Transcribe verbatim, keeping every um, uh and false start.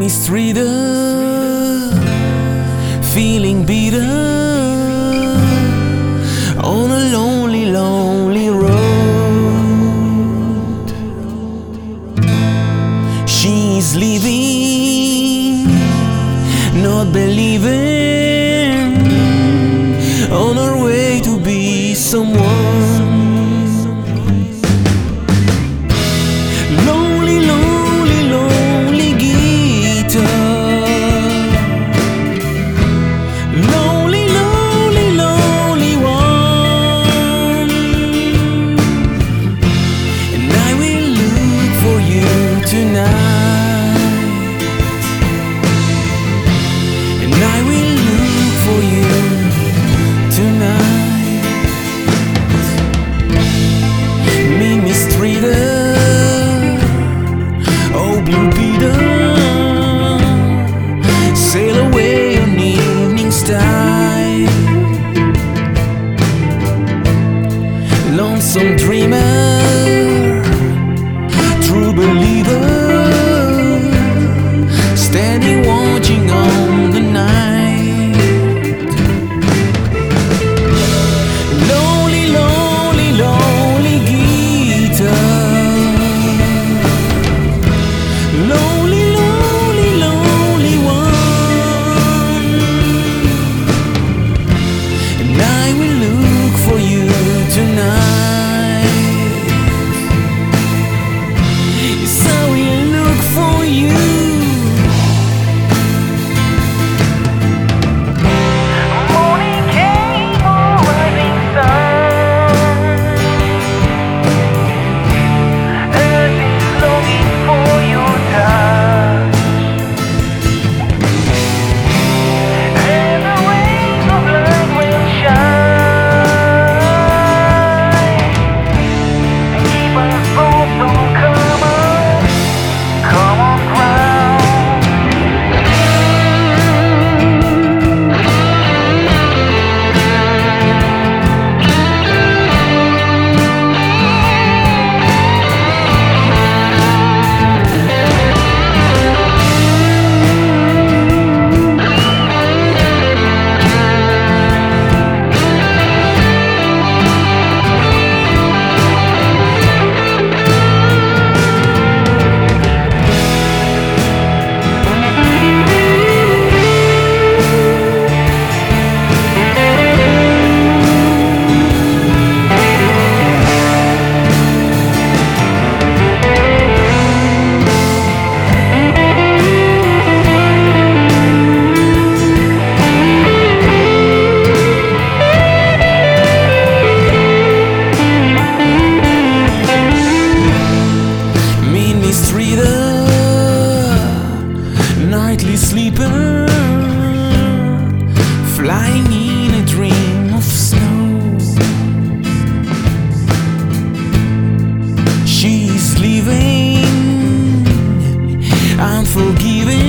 mistreated, feeling bitter on a lonely, lonely road. She's leaving, not believing, on her way to be someone. Lonely, lonely, lonely guitar. Lonely, lonely, lonely one. And I will look for you tonight. And I will look for you tonight. Me mistreated, oh blue Peter, sail away on evening tide. Lonesome dreamer, true believer, standing watching on the night. Lonely, lonely, lonely guitar. Lonely, lonely, lonely one. And I will look for you tonight. Yes, I will look for you. Morning came, or rising sun. Earth is longing for your touch, and the rays of light will shine and keep us both on common, common ground. Mean mistreated, nightly sleeper, flying in a dream of snow. She's leaving, unforgiving,